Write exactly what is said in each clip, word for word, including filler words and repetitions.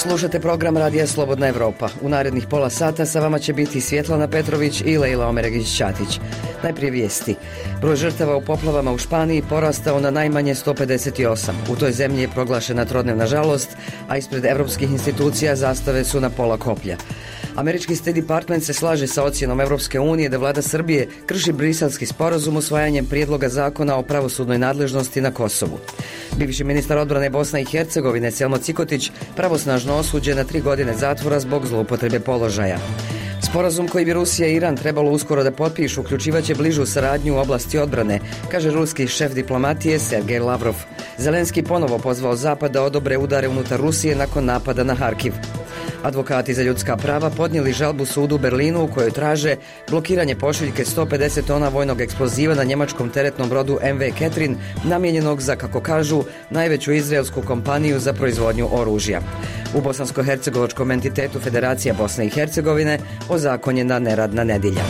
Slušate program Radija Slobodna Evropa. U narednih pola sata sa vama će biti Svjetlana Petrović i Lejla Omeregić-Ćatić. Najprije vijesti. Broj žrtava u poplavama u Španiji porastao na najmanje sto pedeset osam. U toj zemlji je proglašena trodnevna žalost, a ispred evropskih institucija zastave su na pola koplja. Američki State Department se slaže sa ocjenom Evropske unije da vlada Srbije krši Briselski sporazum usvajanjem prijedloga zakona o pravosudnoj nadležnosti na Kosovu. Bivši ministar odbrane Bosne i Hercegovine Selmo Cikotić pravosnažno osuđen na tri godine zatvora zbog zloupotrebe položaja. Sporazum koji bi Rusija i Iran trebalo uskoro da potpišu uključivaće bližu saradnju u oblasti odbrane, kaže ruski šef diplomatije Sergej Lavrov. Zelenski ponovo pozvao Zapad da odobre udare unutar Rusije nakon napada na Harkiv. Advokati za ljudska prava podnijeli žalbu sudu u Berlinu u kojoj traže blokiranje pošiljke sto pedeset tona vojnog eksploziva na njemačkom teretnom brodu em ve Catherine, namijenjenog za, kako kažu, najveću izraelsku kompaniju za proizvodnju oružja. U bosansko-hercegovačkom entitetu Federacija Bosne i Hercegovine ozakonjena neradna nedjelja.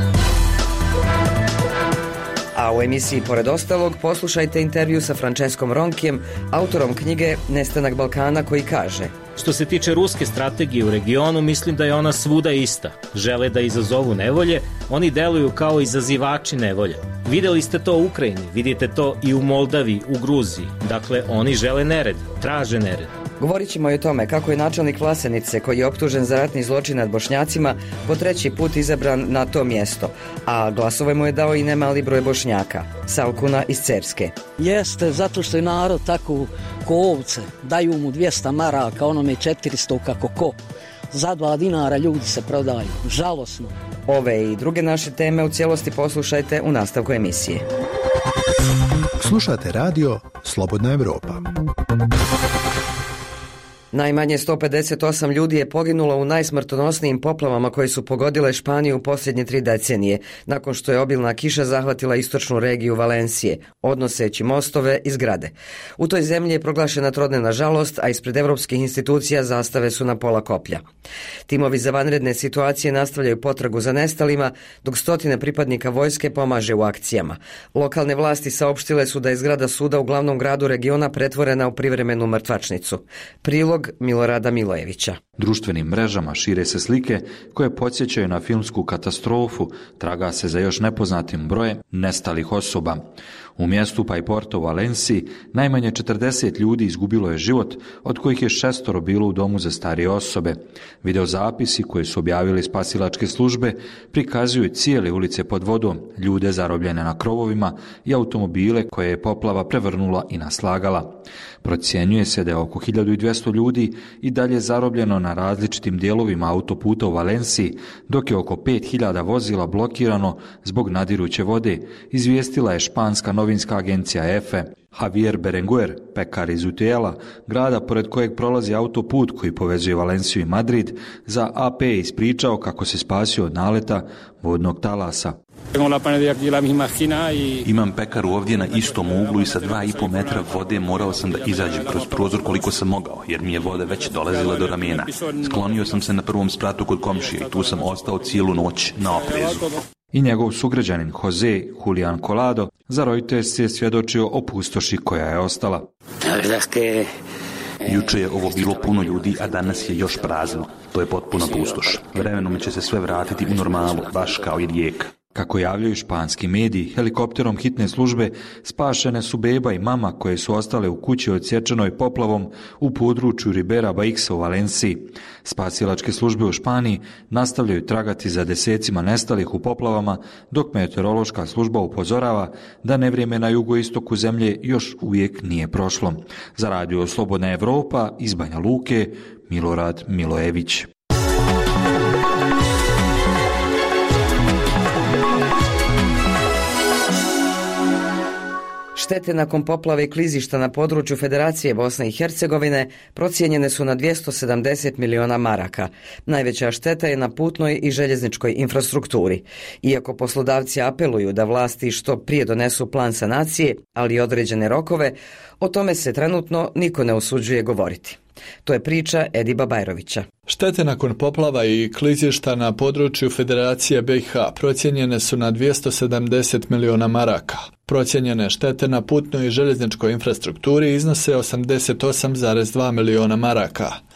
A u emisiji pored ostalog poslušajte intervju sa Franceskom Ronkijem, autorom knjige Nestanak Balkana, koji kaže: Što se tiče ruske strategije u regionu, mislim da je ona svuda ista. Žele da izazovu nevolje, oni deluju kao izazivači nevolje. Vidjeli ste to u Ukrajini, vidite to i u Moldaviji, u Gruziji. Dakle, oni žele nered, traže nered. Govorit ćemo i o tome kako je načelnik Vlasenice, koji je optužen za ratni zločin nad Bošnjacima, po treći put izabran na to mjesto, a glasove mu je dao i nemali broj Bošnjaka. Salkuna iz Cerske. Jeste, zato što je narod tako ko ovce, daju mu dvjesto maraka, onome četiristo kako ko. Za dva dinara ljudi se prodaju. Žalosno. Ove i druge naše teme u cijelosti poslušajte u nastavku emisije. Slušate radio Slobodna Evropa. Najmanje sto pedeset osam ljudi je poginulo u najsmrtonosnijim poplavama koje su pogodile Španiju u posljednje tri decenije, nakon što je obilna kiša zahvatila istočnu regiju Valencije, odnoseći mostove i zgrade. U toj zemlji je proglašena trodnevna žalost, a ispred evropskih institucija zastave su na pola koplja. Timovi za vanredne situacije nastavljaju potragu za nestalima, dok stotine pripadnika vojske pomaže u akcijama. Lokalne vlasti saopštile su da je zgrada suda u glavnom gradu regiona pretvorena u privremenu mrtvačnicu. Prilog Milorada Milojevića. Društvenim mrežama šire se slike koje podsjećaju na filmsku katastrofu, traga se za još nepoznatim brojem nestalih osoba. U mjestu Paiporto u Valenciji najmanje četrdeset ljudi izgubilo je život, od kojih je šestoro bilo u domu za starije osobe. Videozapisi koje su objavili spasilačke službe prikazuju cijele ulice pod vodom, ljude zarobljene na krovovima i automobile koje je poplava prevrnula i naslagala. Procjenjuje se da je oko hiljadu dvjesto ljudi i dalje zarobljeno na različitim dijelovima autoputa u Valenciji, dok je oko pet hiljada vozila blokirano zbog nadiruće vode, izvijestila je španska novinska agencija E F E. Javier Berenguer, pekar iz Utiela, grada pored kojeg prolazi autoput koji povezuje Valenciju i Madrid, za A P je ispričao kako se spasio od naleta vodnog talasa. Imam pekaru ovdje na istom uglu i sa dva i po metra vode morao sam da izađem kroz prozor koliko sam mogao, jer mi je voda već dolazila do ramena. Sklonio sam se na prvom spratu kod komšije i tu sam ostao cijelu noć na oprezu. I njegov sugrađanin Jose Julian Colado za Reuters je svjedočio o pustoši koja je ostala. Juče je ovo bilo puno ljudi, a danas je još prazno. To je potpuna pustoš. Vremenom će se sve vratiti u normalu, baš kao i rijeka. Kako javljaju španski mediji, helikopterom hitne službe spašene su beba i mama koje su ostale u kući odsječenoj poplavom u području Ribera Baixa u Valenciji. Spasilačke službe u Španiji nastavljaju tragati za desecima nestalih u poplavama, dok meteorološka služba upozorava da nevrijeme na jugoistoku zemlje još uvijek nije prošlo. Za radio Slobodna Evropa iz Banja Luke, Milorad Milojević. Štete nakon poplave i klizišta na području Federacije Bosne i Hercegovine procijenjene su na dvjesto sedamdeset miliona maraka. Najveća šteta je na putnoj i željezničkoj infrastrukturi. Iako poslodavci apeluju da vlasti što prije donesu plan sanacije, ali i određene rokove, o tome se trenutno niko ne usuđuje govoriti. To je priča Ediba Bajrovića. Štete nakon poplava i klizišta na području Federacije B i H procijenjene su na dvjesto sedamdeset miliona maraka. Procijenjene štete na putnoj i željezničkoj infrastrukturi iznose osamdeset osam zarez dva miliona maraka.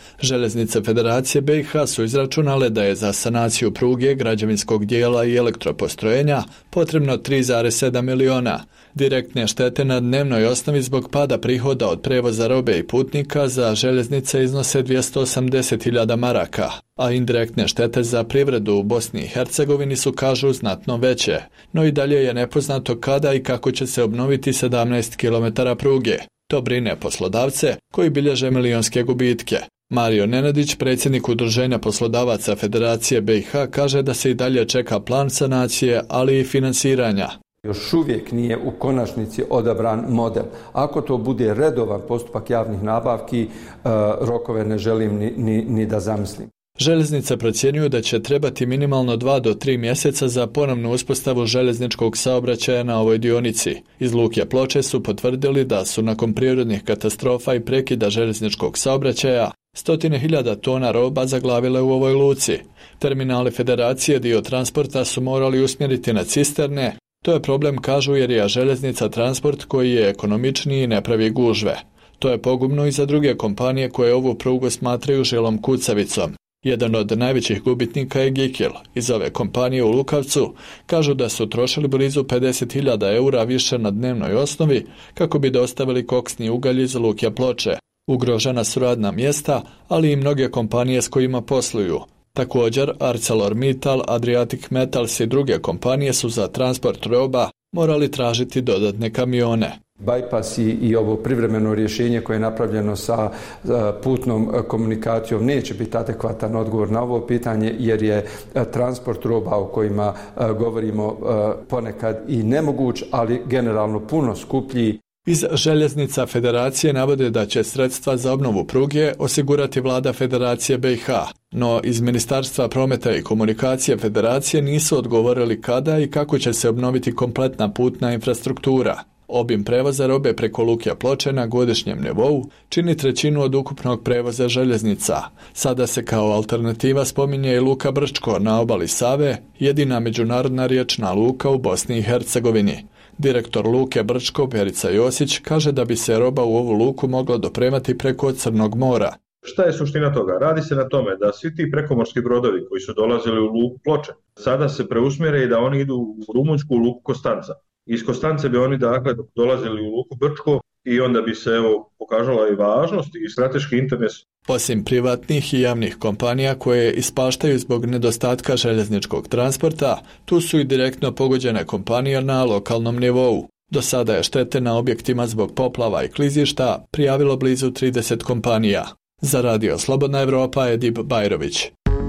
Željeznice Federacije B i H su izračunale da je za sanaciju pruge, građevinskog dijela i elektropostrojenja potrebno tri zarez sedam miliona. Direktne štete na dnevnoj osnovi zbog pada prihoda od prevoza robe i putnika za željeznice iznose dvjesto osamdeset hiljada maraka, a indirektne štete za privredu u Bosni i Hercegovini su, kažu, znatno veće, no i dalje je nepoznato kada i kako će se obnoviti sedamnaest kilometara pruge. To brine poslodavce koji bilježe milionske gubitke. Mario Nenadić, predsjednik Udruženja poslodavaca Federacije B i H, kaže da se i dalje čeka plan sanacije, ali i finansiranja. Još uvijek nije u konačnici odabran model. Ako to bude redovan postupak javnih nabavki, rokove ne želim ni, ni, ni da zamislim. Željeznice procjenjuju da će trebati minimalno dva do tri mjeseca za ponovnu uspostavu željezničkog saobraćaja na ovoj dionici. Iz Luke Ploče su potvrdili da su nakon prirodnih katastrofa i prekida željezničkog saobraćaja stotine hiljada tona roba zaglavile u ovoj luci. Terminali Federacije dio transporta su morali usmjeriti na cisterne. To je problem, kažu, jer je željeznica transport koji je ekonomičniji i ne pravi gužve. To je pogubno i za druge kompanije koje ovu prugu smatraju žilom kucavicom. Jedan od najvećih gubitnika je Gikil. Iz ove kompanije u Lukavcu kažu da su trošili blizu pedeset hiljada eura više na dnevnoj osnovi kako bi dostavili koksni ugalj iz Luke Ploče. Ugrožena su radna mjesta, ali i mnoge kompanije s kojima posluju. Također, ArcelorMittal, Adriatic Metals i druge kompanije su za transport roba morali tražiti dodatne kamione. Bypass i, i ovo privremeno rješenje koje je napravljeno sa uh, putnom uh, komunikacijom neće biti adekvatan odgovor na ovo pitanje, jer je uh, transport roba o kojima uh, govorimo uh, ponekad i nemoguć, ali generalno puno skuplji. Iz željeznica Federacije navode da će sredstva za obnovu pruge osigurati vlada Federacije B i H, no iz Ministarstva prometa i komunikacije Federacije nisu odgovorili kada i kako će se obnoviti kompletna putna infrastruktura. Obim prevoza robe preko Luke Ploče na godišnjem nivou čini trećinu od ukupnog prevoza željeznica. Sada se kao alternativa spominje i Luka Brčko na obali Save, jedina međunarodna riječna luka u Bosni i Hercegovini. Direktor Luke Brčko, Perica Josić, kaže da bi se roba u ovu luku mogla dopremati preko Crnog mora. Šta je suština toga? Radi se na tome da svi ti prekomorski brodovi koji su dolazili u luku Ploče sada se preusmjere i da oni idu u Rumunjsku luku Kostanca. Iz Kostance bi oni dakle dolazili u luku Brčko i onda bi se evo pokazala i važnost i strateški interes. Osim privatnih i javnih kompanija koje ispaštaju zbog nedostatka željezničkog transporta, tu su i direktno pogođene kompanije na lokalnom nivou. Do sada je štete na objektima zbog poplava i klizišta prijavilo blizu trideset kompanija. Za Radio Slobodna Evropa, Edip Bajrović.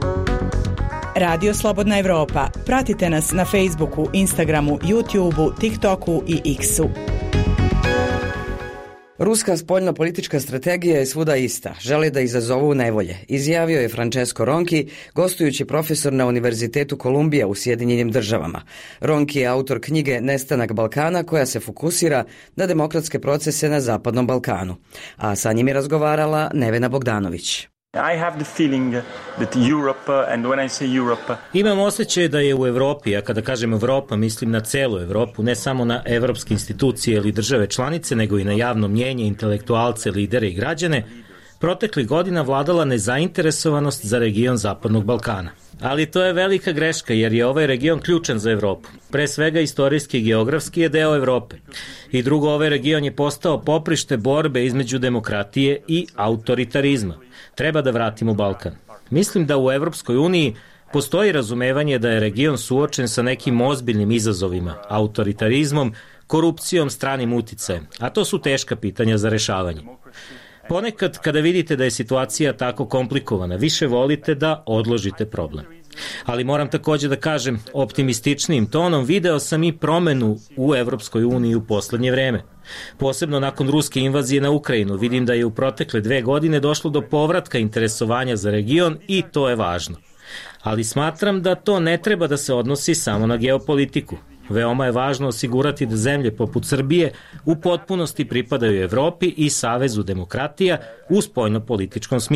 Radio Slobodna Evropa. Pratite nas na Facebooku, Instagramu, YouTubeu, TikToku i X-u. Ruska spoljno-politička strategija je svuda ista. Žele da izazovu nevolje, izjavio je Francesco Ronchi, gostujući profesor na Univerzitetu Kolumbija u Sjedinjenim državama. Ronchi je autor knjige Nestanak Balkana, koja se fokusira na demokratske procese na Zapadnom Balkanu. A sa njim je razgovarala Nevena Bogdanović. I have the feeling that Europe, and when I say Europe... Imam osjećaj da je u Evropi, a kada kažem Evropa, mislim na celu Evropu, ne samo na evropske institucije ili države članice, nego i na javno mnjenje, intelektualce, lidere i građane, proteklih godina vladala nezainteresovanost za region Zapadnog Balkana. Ali to je velika greška, jer je ovaj region ključan za Evropu. Pre svega istorijski i geografski je deo Evrope. I drugo, ovaj region je postao poprište borbe između demokratije i autoritarizma. Treba da vratimo Balkan. Mislim da u Evropskoj uniji postoji razumevanje da je region suočen sa nekim ozbiljnim izazovima, autoritarizmom, korupcijom, stranim uticajem, a to su teška pitanja za rešavanje. Ponekad, kada vidite da je situacija tako komplikovana, više volite da odložite problem. Ali moram također da kažem, optimističnijim tonom video sam i promenu u Evropskoj uniji u poslednje vreme. Posebno nakon ruske invazije na Ukrajinu vidim da je u protekle dve godine došlo do povratka interesovanja za region i to je važno. Ali smatram da to ne treba da se odnosi samo na geopolitiku. Veoma je važno osigurati da zemlje poput Srbije u potpunosti pripadaju Evropi i Savezu demokratija u spoljno-političkom smislu.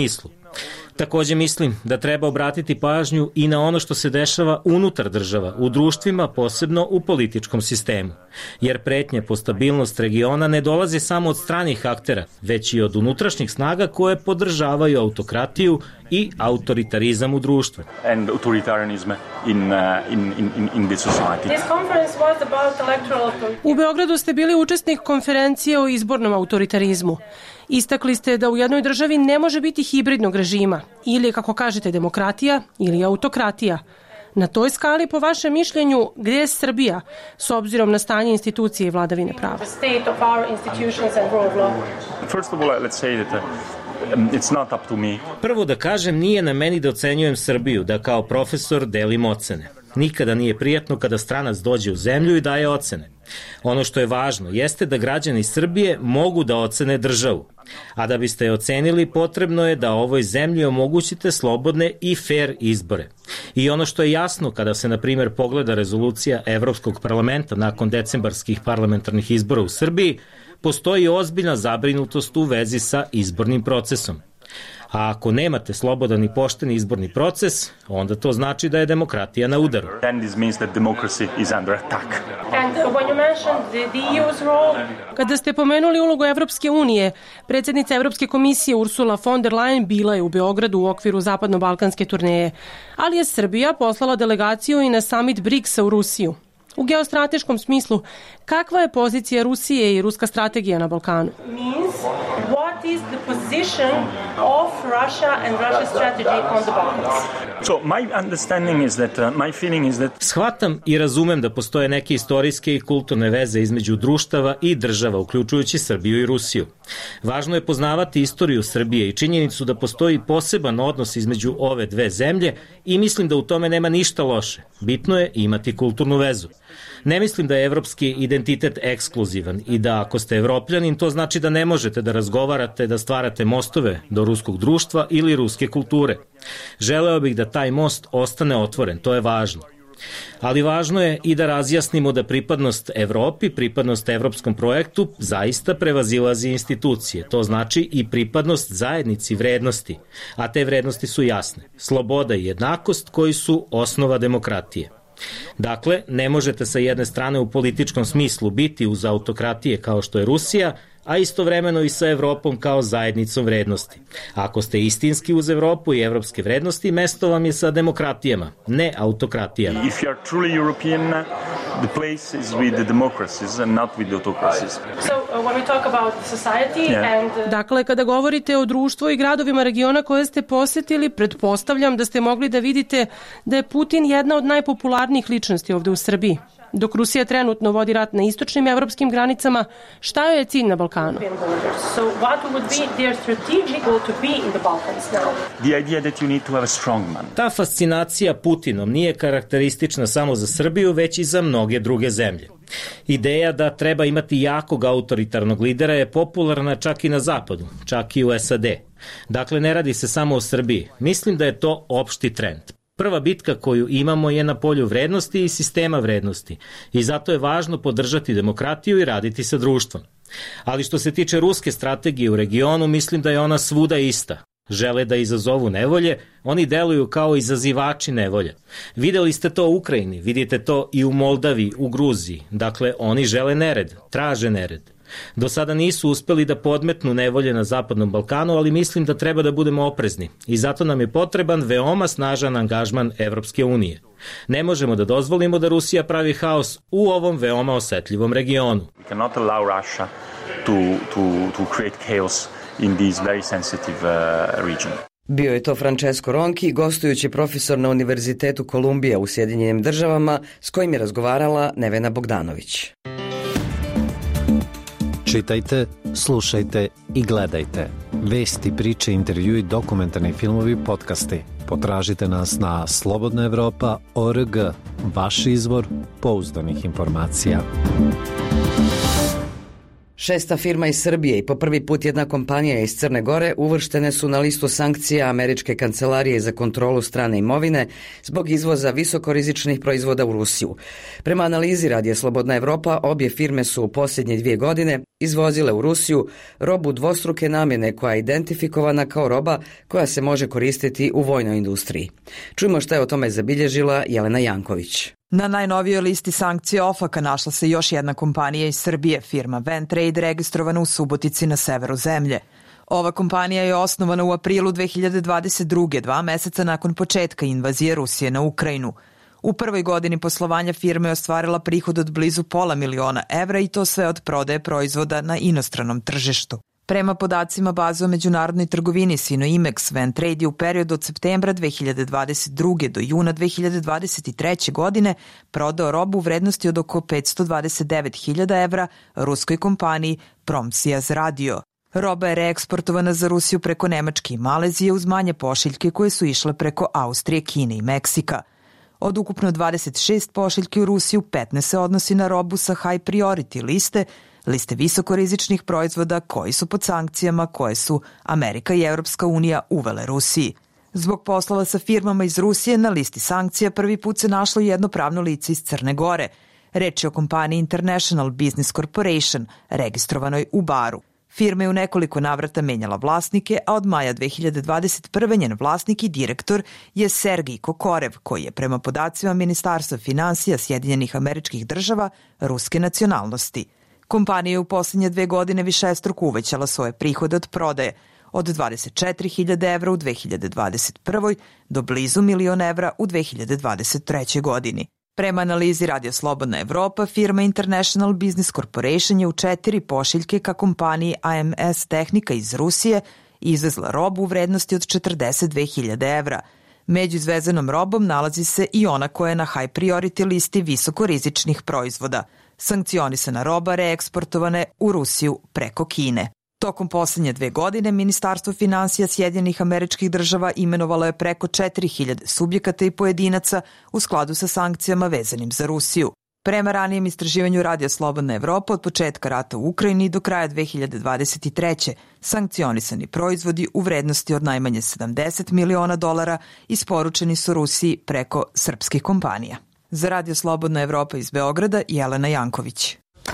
Takođe mislim da treba obratiti pažnju i na ono što se dešava unutar država, u društvima, posebno u političkom sistemu. Jer pretnje po stabilnost regiona ne dolaze samo od stranih aktera, već i od unutrašnjih snaga koje podržavaju autokratiju i autoritarizam u društvu. And authoritarianism in, uh, in, in, in the society. This conference was about electoral... U Beogradu ste bili učesnik konferencije o izbornom autoritarizmu. Istakli ste da u jednoj državi ne može biti hibridnog režima, ili, kako kažete, demokratija ili autokratija. Na toj skali, po vašem mišljenju, gdje je Srbija, s obzirom na stanje institucije i vladavine prava? First of all, let's say that it's not up to me. Prvo da kažem, nije na meni da ocenjujem Srbiju, da kao profesor delim ocene. Nikada nije prijatno kada stranac dođe u zemlju i daje ocene. Ono što je važno jeste da građani Srbije mogu da ocene državu. A da biste je ocenili, potrebno je da ovoj zemlji omogućite slobodne i fair izbore. I ono što je jasno kada se, na primjer, pogleda rezolucija Evropskog parlamenta nakon decembarskih parlamentarnih izbora u Srbiji, postoji ozbiljna zabrinutost u vezi sa izbornim procesom. A ako nemate slobodan i pošteni izborni proces, onda to znači da je demokratija na udaru. Then this means that democracy is under attack. And when you mentioned the, the E U's role... Kada ste pomenuli ulogu Evropske unije, predsjednica Evropske komisije Ursula von der Leyen bila je u Beogradu u okviru zapadno-balkanske turneje, ali je Srbija poslala delegaciju i na summit briksa u Rusiju. U geostrateškom smislu, kakva je pozicija Rusije i ruska strategija na Balkanu? Means what is the position of Russia and Russia's strategy on the Balkans? So my understanding is that, uh, my feeling is that... Shvatam i razumem da postoje neke istorijske i kulturne veze između društava i država, uključujući Srbiju i Rusiju. Važno je poznavati istoriju Srbije i činjenicu da postoji poseban odnos između ove dve zemlje i mislim da u tome nema ništa loše. Bitno je imati kulturnu vezu. Ne mislim da je evropski identitet ekskluzivan i da ako ste evropljanin, to znači da ne možete da razgovarate, da stvarate mostove do ruskog društva ili ruske kulture. Želeo bih da taj most ostane otvoren, to je važno. Ali važno je i da razjasnimo da pripadnost Evropi, pripadnost evropskom projektu zaista prevazilazi institucije. To znači i pripadnost zajednici vrednosti, a te vrednosti su jasne. Sloboda i jednakost koji su osnova demokratije. Dakle, ne možete sa jedne strane u političkom smislu biti uz autokratije kao što je Rusija, a istovremeno i sa Evropom kao zajednicom vrednosti. Ako ste istinski uz Evropu i evropske vrednosti, mesto vam je sa demokratijama, ne autokratijama. If you are truly European, the place is with the democracies and not with the autocracies. So uh, when we talk about society Yeah. and... Uh, Dakle, kada govorite o društvu i gradovima regiona koje ste posetili, pretpostavljam da ste mogli da vidite da je Putin jedna od najpopularnijih ličnosti ovde u Srbiji. Dok Rusija trenutno vodi rat na istočnim evropskim granicama, šta joj je cilj na Balkanu? So what would be their strategic goal to be in the Balkans now? The idea that you need to have a strong man. Ta fascinacija Putinom nije karakteristična samo za Srbiju, već i za mnoge druge zemlje. Ideja da treba imati jakog autoritarnog lidera je popularna čak i na zapadu, čak i u S A D. Dakle, ne radi se samo o Srbiji. Mislim da je to opšti trend. Prva bitka koju imamo je na polju vrednosti i sistema vrednosti i zato je važno podržati demokratiju i raditi sa društvom. Ali što se tiče ruske strategije u regionu, mislim da je ona svuda ista. Žele da izazovu nevolje, oni deluju kao izazivači nevolje. Videli ste to u Ukrajini, vidite to i u Moldaviji, u Gruziji. Dakle, oni žele nered, traže nered. Do sada nisu uspeli da podmetnu nevolje na Zapadnom Balkanu, ali mislim da treba da budemo oprezni i zato nam je potreban veoma snažan angažman Evropske unije. Ne možemo da dozvolimo da Rusija pravi haos u ovom veoma osetljivom regionu. We cannot allow Russia to, to, to create chaos in this very sensitive uh, region. Bio je to Francesco Ronchi, gostujući profesor na Univerzitetu Kolumbija u Sjedinjenim državama, s kojim je razgovarala Nevena Bogdanović. Čitajte, slušajte i gledajte. Vesti, priče, intervjui, dokumentarni filmovi, podcasti. Potražite nas na slobodna evropa tačka org, vaš izvor pouzdanih informacija. Šesta firma iz Srbije i po prvi put jedna kompanija iz Crne Gore uvrštene su na listu sankcija Američke kancelarije za kontrolu strane imovine zbog izvoza visokorizičnih proizvoda u Rusiju. Prema analizi Radija Slobodna Evropa, obje firme su u posljednje dvije godine izvozile u Rusiju robu dvostruke namjene koja je identifikovana kao roba koja se može koristiti u vojnoj industriji. Čujmo šta je o tome zabilježila Jelena Janković. Na najnovijoj listi sankcija OFAK-a našla se još jedna kompanija iz Srbije, firma Ventrade, registrovana u Subotici na severu zemlje. Ova kompanija je osnovana u aprilu dve hiljade dvadeset druge, dva meseca nakon početka invazije Rusije na Ukrajinu. U prvoj godini poslovanja firme je ostvarila prihod od blizu pola miliona evra i to sve od prodaje proizvoda na inostranom tržištu. Prema podacima baze o međunarodnoj trgovini Sinoimex, Ventrade je u periodu od septembra dve hiljade dvadeset druge do juna dve hiljade dvadeset treće godine prodao robu u vrednosti od oko petsto dvadeset devet hiljada evra ruskoj kompaniji Promsijaz Radio. Roba je reeksportovana za Rusiju preko Nemačke i Malezije uz manje pošiljke koje su išle preko Austrije, Kine i Meksika. Od ukupno dvadeset šest pošiljki u Rusiju, petnaest se odnosi na robu sa high priority liste, liste visokorizičnih proizvoda koji su pod sankcijama koje su Amerika i Evropska unija uvele Rusiji. Zbog poslova sa firmama iz Rusije na listi sankcija prvi put se našlo jedno pravno lice iz Crne Gore. Reč je o kompaniji International Business Corporation, registrovanoj u Baru. Firma je u nekoliko navrata menjala vlasnike, a od maja dve hiljade dvadeset prve njen vlasnik i direktor je Sergij Kokorev, koji je prema podacima Ministarstva finansija Sjedinjenih Američkih Država ruske nacionalnosti. Kompanija je u posljednje dve godine višestruko uvećala svoje prihode od prodaje, od dvadeset četiri hiljade evra u dve hiljade dvadeset prvoj do blizu milion evra u dve hiljade dvadeset trećoj godini. Prema analizi Radio Slobodna Evropa, firma International Business Corporation je u četiri pošiljke ka kompaniji A M S Tehnika iz Rusije izvezla robu u vrednosti od četrdeset dve hiljade evra. Među izvezenom robom nalazi se i ona koja je na high priority listi visokorizičnih proizvoda. Sankcionisana roba reeksportovane u Rusiju preko Kine. Tokom posljednje dve godine Ministarstvo finansija Sjedinjenih Američkih Država imenovalo je preko četiri hiljade subjekata i pojedinaca u skladu sa sankcijama vezanim za Rusiju. Prema ranijem istraživanju Radio Slobodna Evropa od početka rata u Ukrajini do kraja dve hiljade dvadeset treće sankcionisani proizvodi u vrednosti od najmanje sedamdeset miliona dolara isporučeni su Rusiji preko srpskih kompanija. Za Radio Slobodna Evropa iz Beograda, Jelena Janković.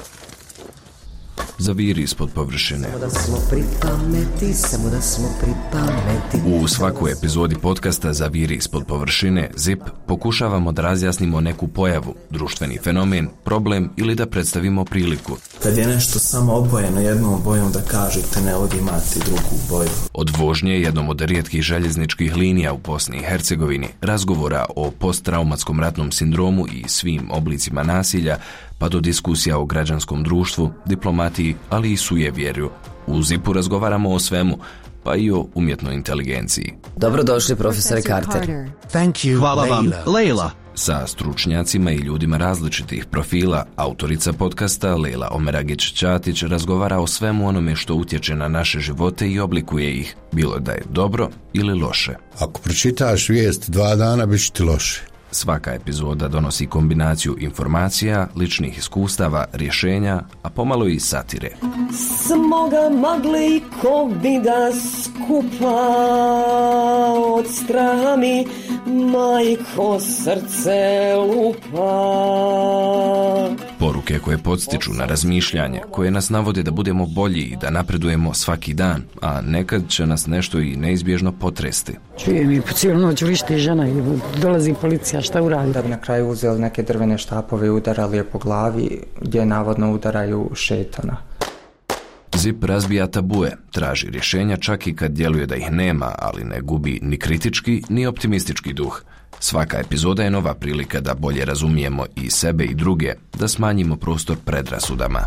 Zaviri ispod površine. Samo da smo pri pameti, samo da smo pri pameti. U svakoj epizodi podcasta Zaviri ispod površine, Zip, pokušavamo da razjasnimo neku pojavu, društveni fenomen, problem ili da predstavimo priliku. Kad je nešto samo obojeno jednom bojom da kažete ne ovdje imati drugu boju. Od vožnje jednom od rijetkih željezničkih linija u Bosni i Hercegovini, razgovora o posttraumatskom ratnom sindromu i svim oblicima nasilja, pa do diskusija o građanskom društvu, diplomatiji, ali i sujevjerju. U Zipu razgovaramo o svemu, pa i o umjetnoj inteligenciji. Dobrodošli, profesore Carter. Thank you, Hvala vam, Leila. Sa stručnjacima i ljudima različitih profila, autorica podcasta Leila Omeragić-Ćatić razgovara o svemu onome što utječe na naše živote i oblikuje ih, bilo da je dobro ili loše. Ako pročitaš vijest dva dana, bit će ti loše. Svaka epizoda donosi kombinaciju informacija, ličnih iskustava, rješenja, a pomalo i satire. Smo ga mogli ko bi da skupa od straha mi majko srce lupa. Poruke koje podstiču na razmišljanje, koje nas navode da budemo bolji i da napredujemo svaki dan, a nekad će nas nešto i neizbježno potresti. Čujem i po cijelu noć vrišti žena i dolazi policija, šta uradi? Da bi na kraju uzeli neke drvene štapove i udarali je po glavi, gdje navodno udaraju šetana. Zip razbija tabue, traži rješenja čak i kad djeluje da ih nema, ali ne gubi ni kritički ni optimistički duh. Svaka epizoda je nova prilika da bolje razumijemo i sebe i druge, da smanjimo prostor predrasudama.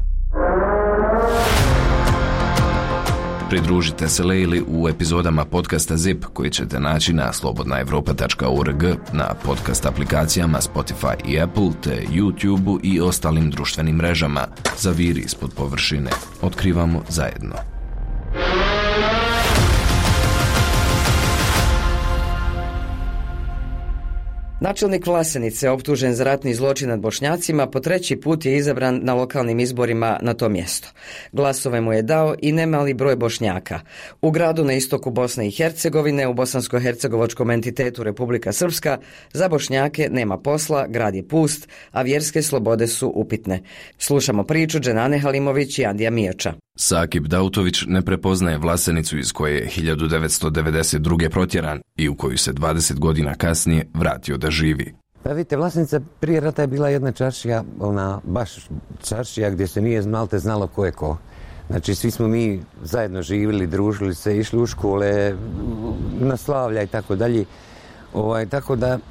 Pridružite se Leili u epizodama podcasta Zip koji ćete naći na slobodna evropa tačka org, na podcast aplikacijama Spotify i Apple, te YouTube i ostalim društvenim mrežama. Zaviri ispod površine. Otkrivamo zajedno. Načelnik Vlasenice, optužen za ratni zločin nad Bošnjacima, po treći put je izabran na lokalnim izborima na to mjesto. Glasove mu je dao i nemali broj Bošnjaka. U gradu na istoku Bosne i Hercegovine, u bosansko-hercegovačkom entitetu Republika Srpska, za Bošnjake nema posla, grad je pust, a vjerske slobode su upitne. Slušamo priču Dženane Halimović i Andija Mijoča. Sakip Dautović ne prepoznaje Vlasenicu iz koje je hiljadu devetsto devedeset druge protjeran i u koju se dvadeset godina kasnije vratio da živi. Pa vidite, Vlasenica prije rata je bila jedna čaršija, ona baš čaršija gdje se nije malte znalo ko je ko. Znači svi smo mi zajedno živjeli, družili se, išli u škole, na slavlja i tako dalje. Ovaj, tako da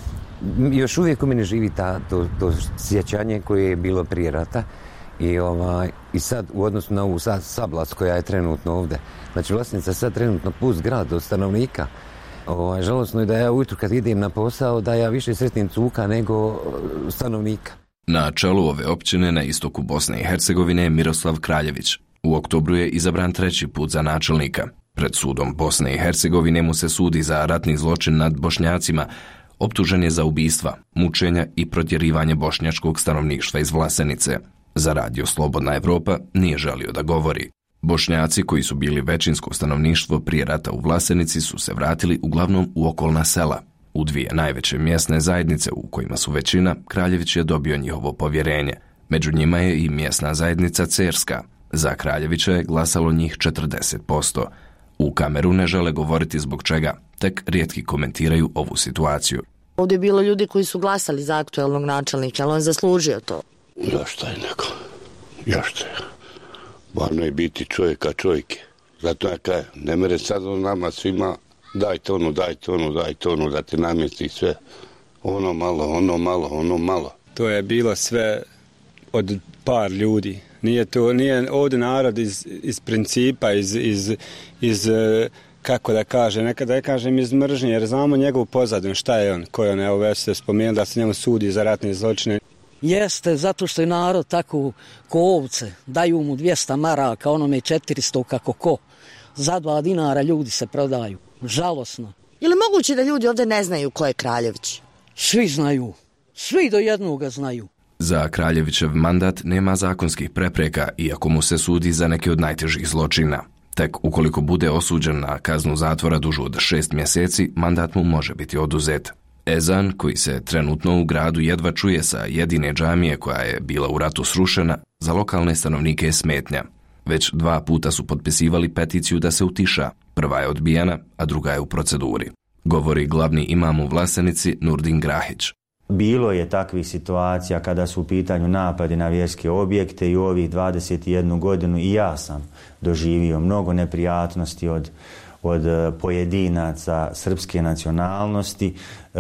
još uvijek u mene živi ta, to, to sjećanje koje je bilo prije rata. I, ovaj, I sad u odnosu na ovu Sablac koja je trenutno ovdje. Znači Vlasenica je sad trenutno pust grad od stanovnika. Ovaj, žalosno je da ja ujutru kad idem na posao da ja više sretnim cuka nego stanovnika. Na čelu ove općine na istoku Bosne i Hercegovine je Miroslav Kraljević. U oktobru je izabran treći put za načelnika. Pred sudom Bosne i Hercegovine mu se sudi za ratni zločin nad Bošnjacima. Optužen je za ubistva, mučenja i protjerivanje bošnjačkog stanovništva iz Vlasenice. Za radio Slobodna Evropa nije želio da govori. Bošnjaci koji su bili većinsko stanovništvo prije rata u Vlasenici su se vratili uglavnom u okolna sela. U dvije najveće mjesne zajednice u kojima su većina, Kraljević je dobio njihovo povjerenje. Među njima je i mjesna zajednica Cerska. Za Kraljevića je glasalo njih četrdeset posto. U kameru ne žele govoriti zbog čega, tek rijetki komentiraju ovu situaciju. Ovdje je bilo ljudi koji su glasali za aktualnog načelnika, ali on zaslužio to. Zašto je neko? Zašto je? Varno je biti čovjeka čovjeke. Zato ja kažem, ne mere sad on nama svima dajte ono, dajte ono, dajte ono, da te namjesti sve. Ono malo, ono malo, ono malo. To je bilo sve od par ljudi. Nije to, nije ovdje narod iz, iz principa, iz, iz, iz, kako da kaže, nekada ja kažem iz mržnje, jer znamo njegovu pozadinu, šta je on, koji on, evo već se spomenuo da se njemu sudi za ratne zločine. Jeste, zato što je narod tako ko ovce, daju mu dvjesto maraka, onome četiristo kako ko. Za dva dinara ljudi se prodaju. Žalosno. Je li moguće da ljudi ovdje ne znaju ko je Kraljević? Svi znaju. Svi do jednoga znaju. Za Kraljevićev mandat nema zakonskih prepreka, iako mu se sudi za neke od najtežih zločina. Tek ukoliko bude osuđen na kaznu zatvora dužu od šest mjeseci, mandat mu može biti oduzet. Ezan, koji se trenutno u gradu jedva čuje sa jedine džamije koja je bila u ratu srušena, za lokalne stanovnike je smetnja. Već dva puta su potpisivali peticiju da se utiša. Prva je odbijena, a druga je u proceduri. Govori glavni imam u Vlasenici Nurdin Grahić. Bilo je takvih situacija kada su u pitanju napadi na vjerske objekte i u ovih dvadeset jednu godinu i ja sam doživio mnogo neprijatnosti od od pojedinaca srpske nacionalnosti. E,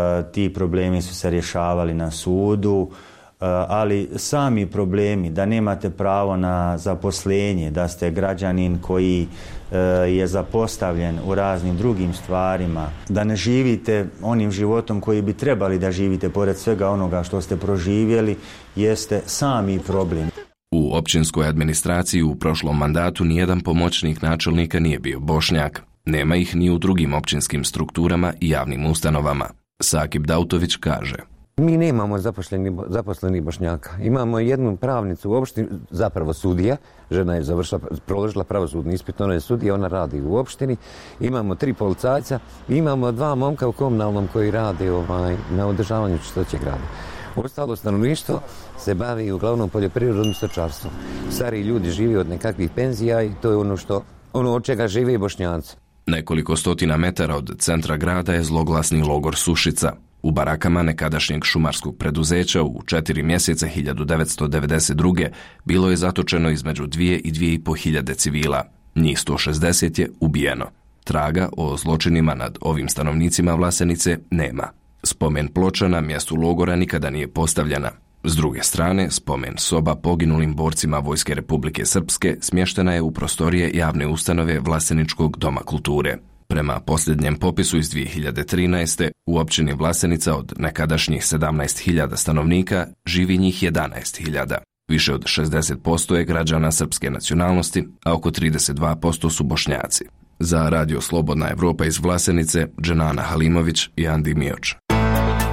ti problemi su se rješavali na sudu, e, ali sami problemi da nemate pravo na zaposlenje, da ste građanin koji e, je zapostavljen u raznim drugim stvarima, da ne živite onim životom koji bi trebali da živite pored svega onoga što ste proživjeli, jeste sami problem. U općinskoj administraciji u prošlom mandatu nijedan pomoćnik načelnika nije bio Bošnjak. Nema ih ni u drugim općinskim strukturama i javnim ustanovama. Sakip Dautović kaže. Mi nemamo zaposleni, zaposleni Bošnjaka. Imamo jednu pravnicu u opštini, zapravo sudija. Žena je završila, proložila pravosudni ispit, ona je sudija, ona radi u opštini. Imamo tri policajca, imamo dva momka u komunalnom koji rade ovaj, na održavanju čistoće grada. Ostalo stanovništvo se bavi uglavnom poljoprivrednom stočarstvom. Stari ljudi žive od nekakvih penzija i to je ono što ono od čega žive i Bošnjaci. Nekoliko stotina metara od centra grada je zloglasni logor Sušica. U barakama nekadašnjeg šumarskog preduzeća u četiri mjeseca hiljadu devetsto devedeset druge bilo je zatočeno između dvije i dvije i po hiljade civila. Njih sto šezdeset je ubijeno. Traga o zločinima nad ovim stanovnicima Vlasenice nema. Spomen ploča na mjestu logora nikada nije postavljena. S druge strane, spomen soba poginulim borcima Vojske Republike Srpske smještena je u prostorije javne ustanove Vlaseničkog doma kulture. Prema posljednjem popisu iz dvije hiljade trinaeste. u općini Vlasenica od nekadašnjih sedamnaest hiljada stanovnika živi njih jedanaest hiljada. Više od šezdeset posto je građana srpske nacionalnosti, a oko trideset dva posto su Bošnjaci. Za radio Slobodna Evropa iz Vlasenice, Dženana Halimović i Andi Mijoč.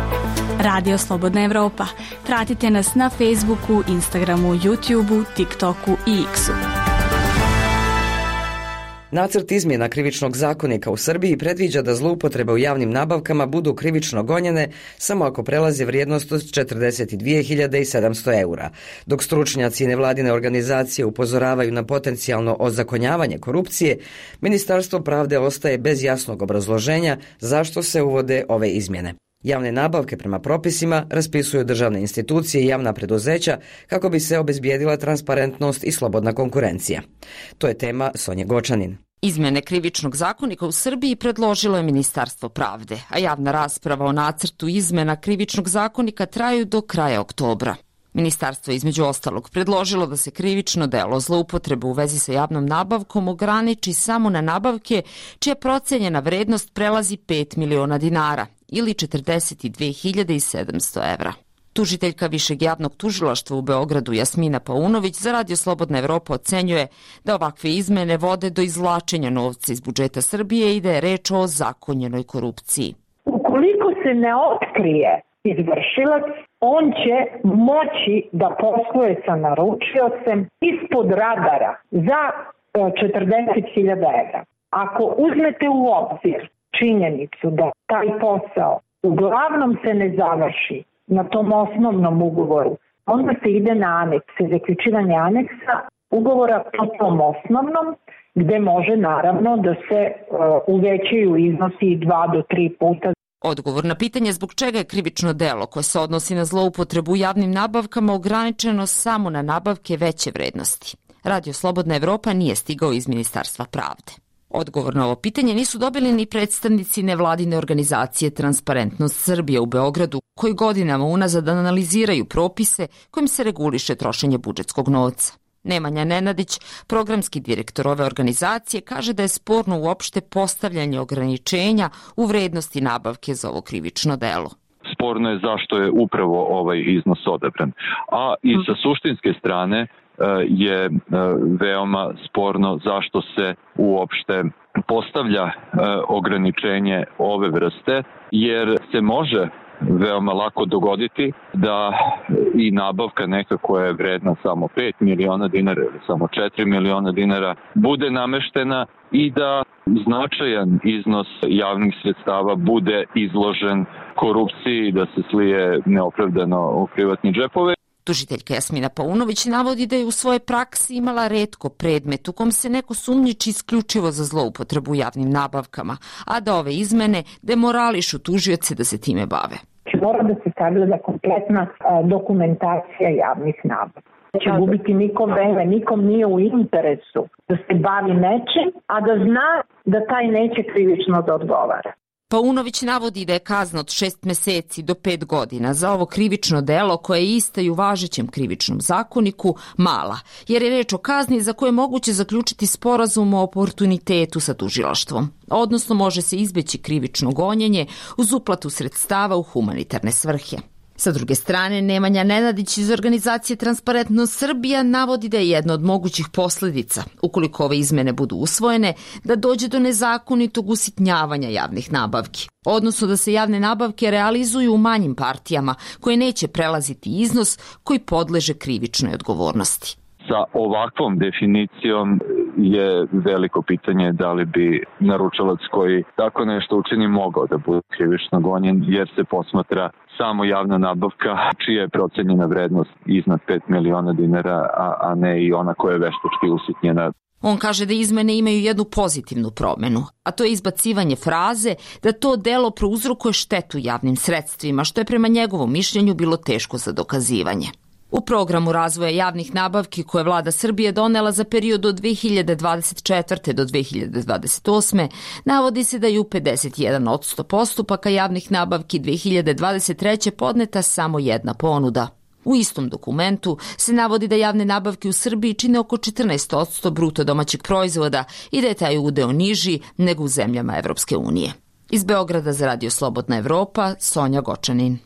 Radio Slobodna Evropa. Pratite nas na Facebooku, Instagramu, YouTubeu, TikToku i X-u. Nacrt izmjena krivičnog zakonika u Srbiji predviđa da zloupotrebe u javnim nabavkama budu krivično gonjene samo ako prelaze vrijednost od četrdeset dvije hiljade sedamsto eura. Dok stručnjaci i nevladine organizacije upozoravaju na potencijalno ozakonjavanje korupcije, Ministarstvo pravde ostaje bez jasnog obrazloženja zašto se uvode ove izmjene. Javne nabavke prema propisima raspisuju državne institucije i javna preduzeća kako bi se obezbijedila transparentnost i slobodna konkurencija. To je tema Sonje Gočanin. Izmjene krivičnog zakonika u Srbiji predložilo je Ministarstvo pravde, a javna rasprava o nacrtu izmjena krivičnog zakonika traju do kraja oktobra. Ministarstvo je između ostalog predložilo da se krivično delo zloupotrebe u vezi sa javnom nabavkom ograniči samo na nabavke čija procenjena vrednost prelazi pet miliona dinara ili četrdeset dvije hiljade sedamsto evra. Tužiteljka Višeg javnog tužilaštva u Beogradu Jasmina Paunović za Radio Slobodna Evropa ocenjuje da ovakve izmene vode do izvlačenja novca iz budžeta Srbije i da je reč o zakonjenoj korupciji. Ukoliko se ne otkrije izvršilac, on će moći da posluje sa naručiocem ispod radara za četrdeset hiljada evra. Ako uzmete u obzir činjenicu da taj posao uglavnom se ne završi na tom osnovnom ugovoru, onda se ide na anekse, zaključivanje aneksa ugovora po tom osnovnom, gde može naravno da se uh, uvećaju iznosi dva do tri puta. Odgovor na pitanje zbog čega je krivično delo koje se odnosi na zloupotrebu u javnim nabavkama ograničeno samo na nabavke veće vrednosti. Radio Slobodna Evropa nije stigao iz Ministarstva pravde. Odgovor na ovo pitanje nisu dobili ni predstavnici nevladine organizacije Transparentnost Srbije u Beogradu, koji godinama unazad analiziraju propise kojim se reguliše trošenje budžetskog novca. Nemanja Nenadić, programski direktor ove organizacije, kaže da je sporno uopšte postavljanje ograničenja u vrednosti nabavke za ovo krivično delo. Sporno je zašto je upravo ovaj iznos odabran. A i sa suštinske strane je veoma sporno zašto se uopšte postavlja ograničenje ove vrste, jer se može veoma lako dogoditi da i nabavka neka koja je vredna samo pet miliona dinara ili samo četiri miliona dinara bude nameštena i da značajan iznos javnih sredstava bude izložen korupciji, da se slije neopravdano u privatni džepove. Tužiteljka Jasmina Paunović navodi da je u svojoj praksi imala retko predmet u kom se neko sumnjiči isključivo za zloupotrebu javnim nabavkama, a da ove izmene demorališu tužioce da se time bave. Mora da se sagleda kompletna dokumentacija javnih nabavka. Neće gubiti nikom vreme, nikom nije u interesu da se bavi nečim, a da zna da taj neće krivično da odgovara. Paunović navodi da je kazna od šest meseci do pet godina za ovo krivično delo koje je ista i u važećem krivičnom zakoniku mala, jer je reč o kazni za koje je moguće zaključiti sporazum o oportunitetu sa tužilaštvom, odnosno može se izbeći krivično gonjenje uz uplatu sredstava u humanitarne svrhe. Sa druge strane, Nemanja Nenadić iz organizacije Transparentnost Srbija navodi da je jedna od mogućih posledica, ukoliko ove izmene budu usvojene, da dođe do nezakonitog usitnjavanja javnih nabavki, odnosno da se javne nabavke realizuju u manjim partijama koje neće prelaziti iznos koji podleže krivičnoj odgovornosti. Sa ovakvom definicijom je veliko pitanje da li bi naručilac koji tako nešto učini mogao da bude krivično gonjen, jer se posmatra samo javna nabavka čija je procenjena vrednost iznad pet miliona dinara, a, a ne i ona koja je veštački usitnjena. On kaže da izmene imaju jednu pozitivnu promenu, a to je izbacivanje fraze da to delo prouzrokuje štetu javnim sredstvima, što je prema njegovom mišljenju bilo teško za dokazivanje. U programu razvoja javnih nabavki koje vlada Srbije donela za period od dve hiljade dvadeset četvrte do dve hiljade dvadeset osme navodi se da je u pedeset jedan posto postupaka javnih nabavki dve hiljade dvadeset treće podneta samo jedna ponuda. U istom dokumentu se navodi da javne nabavke u Srbiji čine oko četrnaest posto bruto domaćeg proizvoda i da je taj udeo niži nego u zemljama Evropske unije. Iz Beograda za Radio Slobodna Evropa, Sonja Gočanin.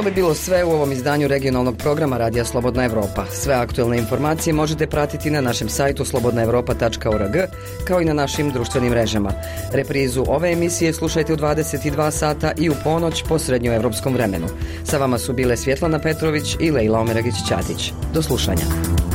To bi bilo sve u ovom izdanju regionalnog programa Radija Slobodna Evropa. Sve aktuelne informacije možete pratiti na našem sajtu slobodna evropa tačka org, kao i na našim društvenim mrežama. Reprizu ove emisije slušajte u dvadeset dva sata i u ponoć po srednjoevropskom vremenu. Sa vama su bile Svjetlana Petrović i Lejla Omeragić-Ćatić. Do slušanja.